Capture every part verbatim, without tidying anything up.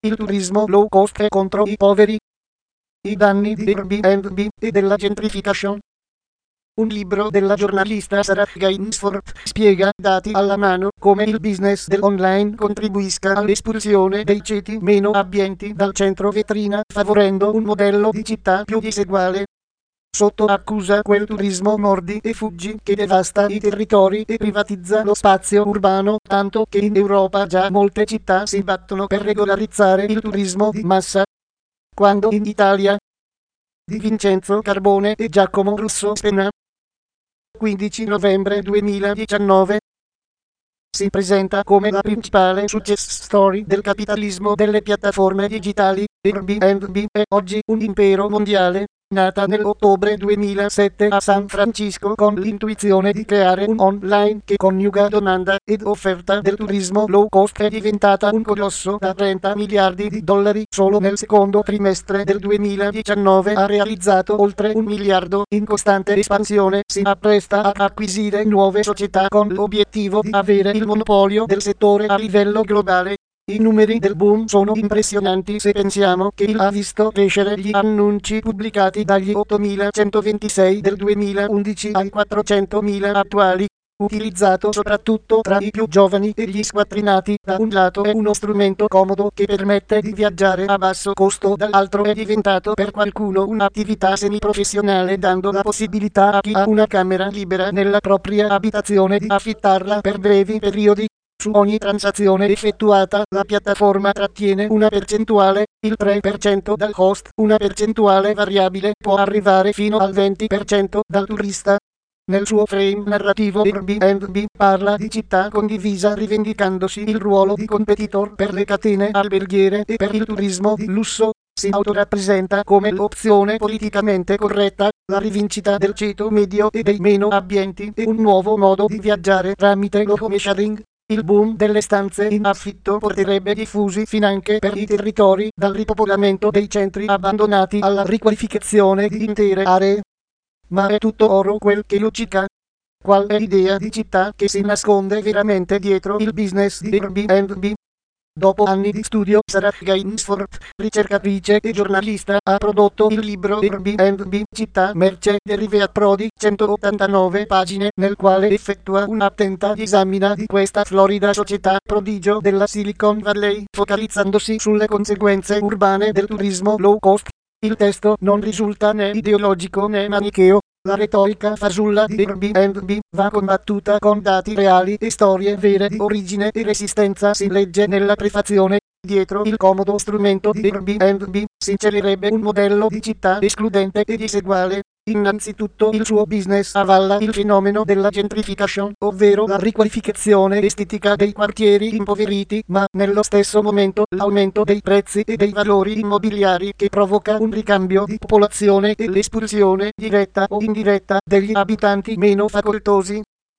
Il turismo low cost è contro i poveri. I danni di Airbnb e della gentrification. Un libro della giornalista Sarah Gainsford spiega, dati alla mano, come il business dell'online contribuisca all'espulsione dei ceti meno abbienti dal centro vetrina, favorendo un modello di città più diseguale. Sotto accusa quel turismo mordi e fuggi che devasta i territori e privatizza lo spazio urbano, tanto che in Europa già molte città si battono per regolarizzare il turismo di massa. Quando in Italia. Di Vincenzo Carbone e Giacomo Russo Spenna. quindici novembre duemiladiciannove. Si presenta come la principale success story del capitalismo delle piattaforme digitali. Airbnb è oggi un impero mondiale, nata nell'ottobre duemilasette a San Francisco con l'intuizione di creare un online che coniuga domanda ed offerta del turismo low cost. È diventata un colosso da trenta miliardi di dollari. Solo nel secondo trimestre del duemiladiciannove ha realizzato oltre un miliardo in costante espansione. Si appresta ad acquisire nuove società con l'obiettivo di avere il monopolio del settore a livello globale. I numeri del boom sono impressionanti se pensiamo che il ha visto crescere gli annunci pubblicati dagli ottomilacentoventisei del duemilaundici ai quattrocentomila attuali. Utilizzato soprattutto tra i più giovani e gli squattrinati. Da un lato è uno strumento comodo che permette di viaggiare a basso costo, dall'altro è diventato per qualcuno un'attività semiprofessionale, dando la possibilità a chi ha una camera libera nella propria abitazione di affittarla per brevi periodi. Su ogni transazione effettuata, la piattaforma trattiene una percentuale, il tre per cento dal host, una percentuale variabile può arrivare fino al venti per cento dal turista. Nel suo frame narrativo Airbnb parla di città condivisa, rivendicandosi il ruolo di competitor per le catene alberghiere e per il turismo di lusso. Si autorappresenta come l'opzione politicamente corretta, la rivincita del ceto medio e dei meno abbienti e un nuovo modo di viaggiare tramite lo home sharing. Il boom delle stanze in affitto porterebbe diffusi finanche per i territori, dal ripopolamento dei centri abbandonati alla riqualificazione di intere aree. Ma è tutto oro quel che luccica? Qual è l'idea di città che si nasconde veramente dietro il business di Airbnb? Dopo anni di studio, Sarah Gainsford, ricercatrice e giornalista, ha prodotto il libro Airbnb, città, merce, derivato di centottantanove pagine, nel quale effettua un'attenta disamina di questa florida società prodigio della Silicon Valley, focalizzandosi sulle conseguenze urbane del turismo low cost. Il testo non risulta né ideologico né manicheo. La retorica fasulla di Airbnb va combattuta con dati reali e storie vere di origine e resistenza. Si legge nella prefazione. Dietro il comodo strumento di Airbnb si inseриrebbe un modello di città escludente e diseguale. Innanzitutto il suo business avalla il fenomeno della gentrification, ovvero la riqualificazione estetica dei quartieri impoveriti, ma nello stesso momento l'aumento dei prezzi e dei valori immobiliari che provoca un ricambio di popolazione e l'espulsione diretta o indiretta degli abitanti meno facoltosi.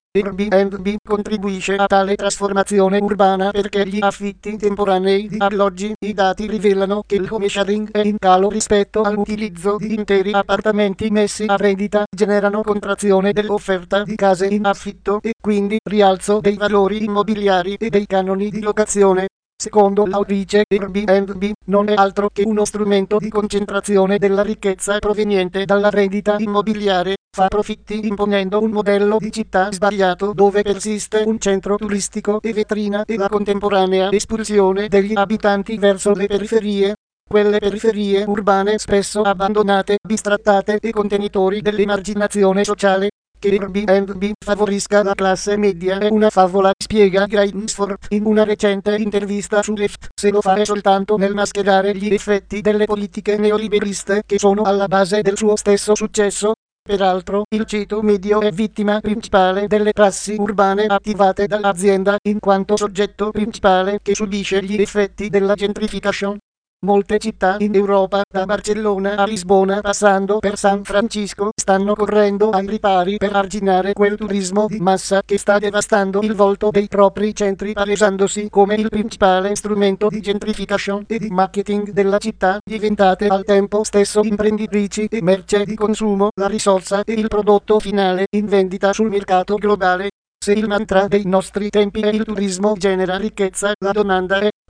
Airbnb contribuisce a tale trasformazione urbana perché gli affitti temporanei di alloggi. I dati rivelano che il home sharing è in calo rispetto all'utilizzo di interi appartamenti messi a vendita, generano contrazione dell'offerta di case in affitto e quindi rialzo dei valori immobiliari e dei canoni di locazione. Secondo l'autrice, Airbnb non è altro che uno strumento di concentrazione della ricchezza proveniente dalla rendita immobiliare. Fa profitti imponendo un modello di città sbagliato dove persiste un centro turistico e vetrina e la contemporanea espulsione degli abitanti verso le periferie. Quelle periferie urbane spesso abbandonate, bistrattate e contenitori dell'emarginazione sociale. Che Airbnb favorisca la classe media è una favola, spiega Gainsford in una recente intervista su Left. Se lo fa è soltanto nel mascherare gli effetti delle politiche neoliberiste che sono alla base del suo stesso successo. Peraltro, il ceto medio è vittima principale delle prassi urbane attivate dall'azienda, in quanto soggetto principale che subisce gli effetti della gentrification. Molte città in Europa, da Barcellona a Lisbona passando per San Francisco, stanno correndo ai ripari per arginare quel turismo di massa che sta devastando il volto dei propri centri, palesandosi come il principale strumento di gentrification e di marketing della città, diventate al tempo stesso imprenditrici e merce di consumo, la risorsa e il prodotto finale in vendita sul mercato globale. Se il mantra dei nostri tempi è il turismo genera ricchezza, la domanda è: per chi?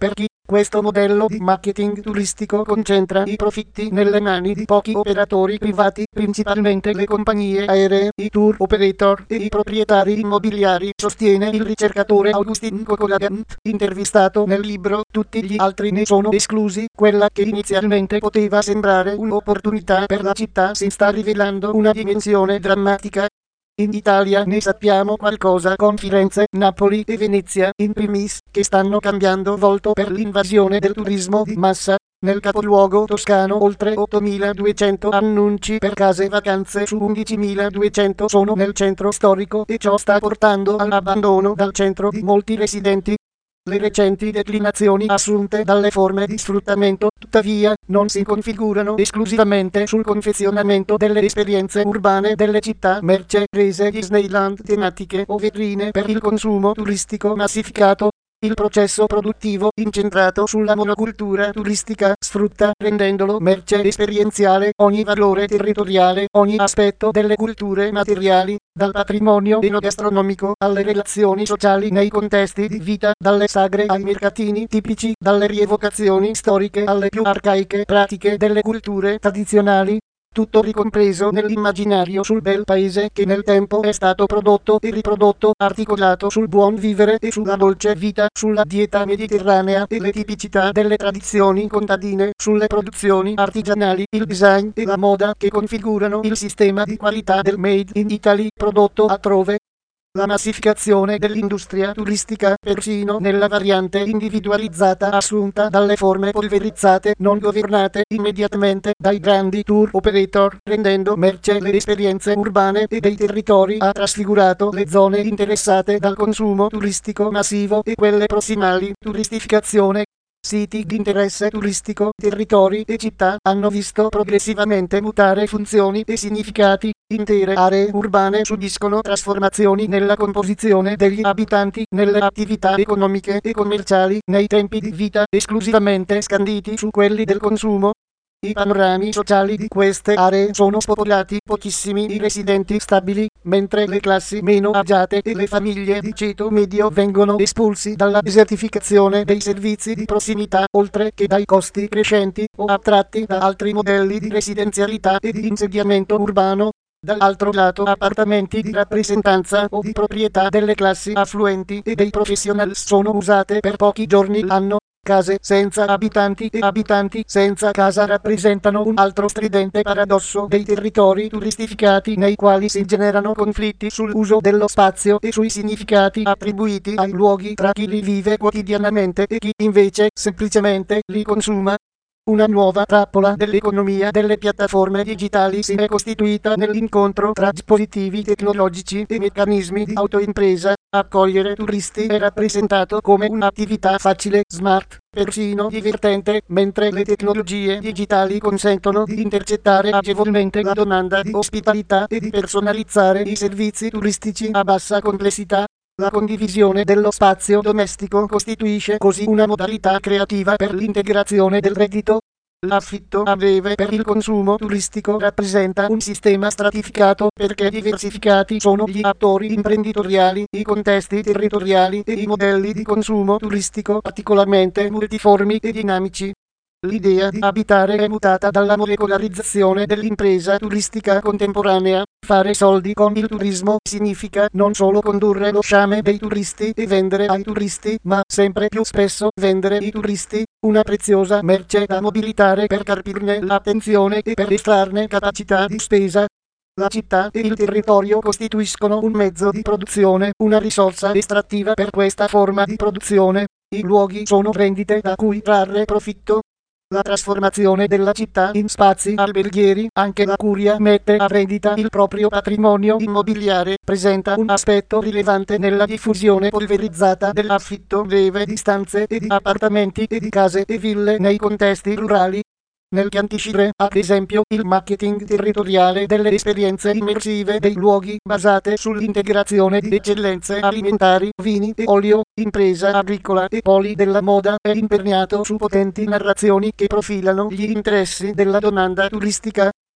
Questo modello di marketing turistico concentra i profitti nelle mani di pochi operatori privati, principalmente le compagnie aeree, i tour operator e i proprietari immobiliari, sostiene il ricercatore Augustin Cocolagant, intervistato nel libro Tutti gli altri ne sono esclusi. Quella che inizialmente poteva sembrare un'opportunità per la città si sta rivelando una dimensione drammatica. In Italia ne sappiamo qualcosa con Firenze, Napoli e Venezia, in primis, che stanno cambiando volto per l'invasione del turismo di massa. Nel capoluogo toscano oltre ottomiladuecento annunci per case vacanze su undicimiladuecento sono nel centro storico e ciò sta portando all'abbandono dal centro di molti residenti. Le recenti declinazioni assunte dalle forme di sfruttamento, tuttavia, non si configurano esclusivamente sul confezionamento delle esperienze urbane delle città, merce, rese Disneyland tematiche o vetrine per il consumo turistico massificato. Il processo produttivo, incentrato sulla monocultura turistica, sfrutta, rendendolo merce esperienziale, ogni valore territoriale, ogni aspetto delle culture materiali, dal patrimonio enogastronomico alle relazioni sociali nei contesti di vita, dalle sagre ai mercatini tipici, dalle rievocazioni storiche alle più arcaiche pratiche delle culture tradizionali. Tutto ricompreso nell'immaginario sul bel paese che nel tempo è stato prodotto e riprodotto, articolato sul buon vivere e sulla dolce vita, sulla dieta mediterranea e le tipicità delle tradizioni contadine, sulle produzioni artigianali, il design e la moda che configurano il sistema di qualità del Made in Italy prodotto altrove. La massificazione dell'industria turistica, persino nella variante individualizzata assunta dalle forme polverizzate non governate immediatamente dai grandi tour operator, rendendo merce le esperienze urbane e dei territori, ha trasfigurato le zone interessate dal consumo turistico massivo e quelle prossimali. Turistificazione. Siti di interesse turistico, territori e città hanno visto progressivamente mutare funzioni e significati. Intere aree urbane subiscono trasformazioni nella composizione degli abitanti, nelle attività economiche e commerciali, nei tempi di vita esclusivamente scanditi su quelli del consumo. I panorami sociali di queste aree sono spopolati, pochissimi i residenti stabili, mentre le classi meno agiate e le famiglie di ceto medio vengono espulsi dalla desertificazione dei servizi di prossimità, oltre che dai costi crescenti o attratti da altri modelli di residenzialità e di insediamento urbano. Dall'altro lato, appartamenti di rappresentanza o di proprietà delle classi affluenti e dei professionals sono usate per pochi giorni l'anno. Case senza abitanti e abitanti senza casa rappresentano un altro stridente paradosso dei territori turistificati nei quali si generano conflitti sull'uso dello spazio e sui significati attribuiti ai luoghi tra chi li vive quotidianamente e chi invece semplicemente li consuma. Una nuova trappola dell'economia delle piattaforme digitali si è costituita nell'incontro tra dispositivi tecnologici e meccanismi di autoimpresa. Accogliere turisti è rappresentato come un'attività facile, smart, persino divertente, mentre le tecnologie digitali consentono di intercettare agevolmente la domanda di ospitalità e di personalizzare i servizi turistici a bassa complessità. La condivisione dello spazio domestico costituisce così una modalità creativa per l'integrazione del reddito. L'affitto a breve per il consumo turistico rappresenta un sistema stratificato perché diversificati sono gli attori imprenditoriali, i contesti territoriali e i modelli di consumo turistico particolarmente multiformi e dinamici. L'idea di abitare è mutata dalla molecolarizzazione dell'impresa turistica contemporanea. Fare soldi con il turismo significa non solo condurre lo sciame dei turisti e vendere ai turisti, ma sempre più spesso vendere i turisti, una preziosa merce da mobilitare per carpirne l'attenzione e per estrarne capacità di spesa. La città e il territorio costituiscono un mezzo di produzione, una risorsa estrattiva per questa forma di produzione. I luoghi sono vendite da cui trarre profitto. La trasformazione della città in spazi alberghieri, anche la Curia mette a vendita il proprio patrimonio immobiliare, presenta un aspetto rilevante nella diffusione polverizzata dell'affitto breve di stanze e di appartamenti e di case e ville nei contesti rurali. Nel Chiantiscire, ad esempio, il marketing territoriale delle esperienze immersive dei luoghi basate sull'integrazione di eccellenze alimentari, vini e olio, impresa agricola e poli della moda è imperniato su potenti narrazioni che profilano gli interessi della domanda turistica.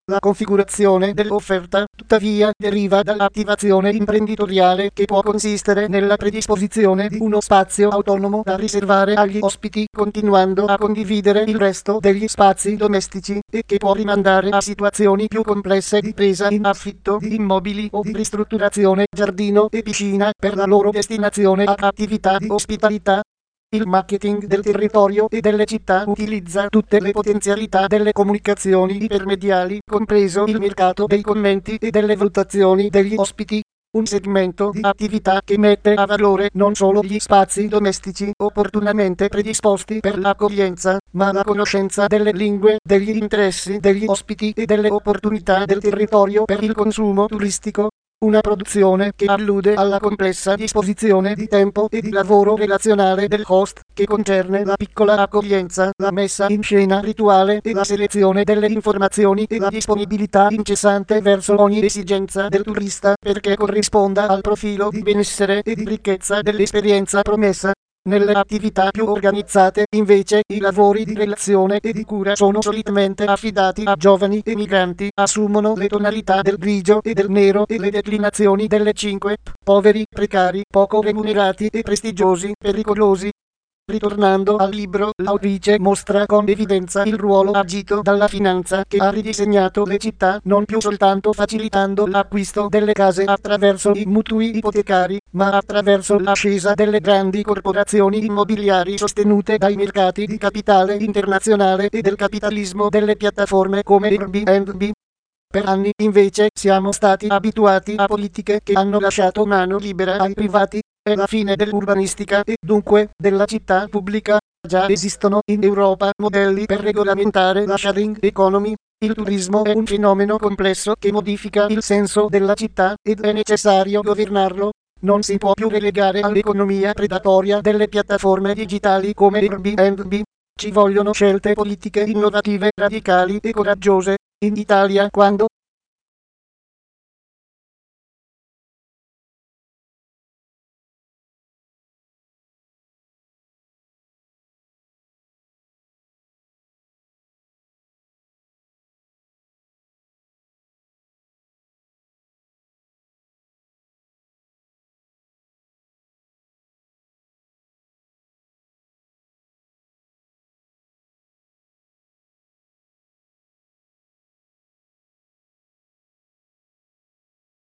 La configurazione dell'offerta, tuttavia, deriva dall'attivazione imprenditoriale che può consistere nella predisposizione di uno spazio autonomo da riservare agli ospiti, continuando a condividere il resto degli spazi domestici, e che può rimandare a situazioni più complesse di presa in affitto di immobili o di ristrutturazione giardino e piscina per la loro destinazione ad attività di ospitalità. Il marketing del territorio e delle città utilizza tutte le potenzialità delle comunicazioni ipermediali, compreso il mercato dei commenti e delle valutazioni degli ospiti. Un segmento di attività che mette a valore non solo gli spazi domestici opportunamente predisposti per l'accoglienza, ma la conoscenza delle lingue, degli interessi degli ospiti e delle opportunità del territorio per il consumo turistico. Una produzione che allude alla complessa disposizione di tempo e di lavoro relazionale del host, che concerne la piccola accoglienza, la messa in scena rituale e la selezione delle informazioni e la disponibilità incessante verso ogni esigenza del turista perché corrisponda al profilo di benessere e di ricchezza dell'esperienza promessa. Nelle attività più organizzate, invece, i lavori di relazione e di cura sono solitamente affidati a giovani emigranti, assumono le tonalità del grigio e del nero e le declinazioni delle cinque P: poveri, precari, poco remunerati e prestigiosi, pericolosi. Ritornando al libro, l'autrice mostra con evidenza il ruolo agito dalla finanza che ha ridisegnato le città, non più soltanto facilitando l'acquisto delle case attraverso i mutui ipotecari, ma attraverso l'ascesa delle grandi corporazioni immobiliari sostenute dai mercati di capitale internazionale e del capitalismo delle piattaforme come Airbnb. Per anni, invece, siamo stati abituati a politiche che hanno lasciato mano libera ai privati. È la fine dell'urbanistica e, dunque, della città pubblica. Già esistono in Europa modelli per regolamentare la sharing economy. Il turismo è un fenomeno complesso che modifica il senso della città ed è necessario governarlo. Non si può più relegare all'economia predatoria delle piattaforme digitali come Airbnb. Ci vogliono scelte politiche innovative, radicali e coraggiose. In Italia, quando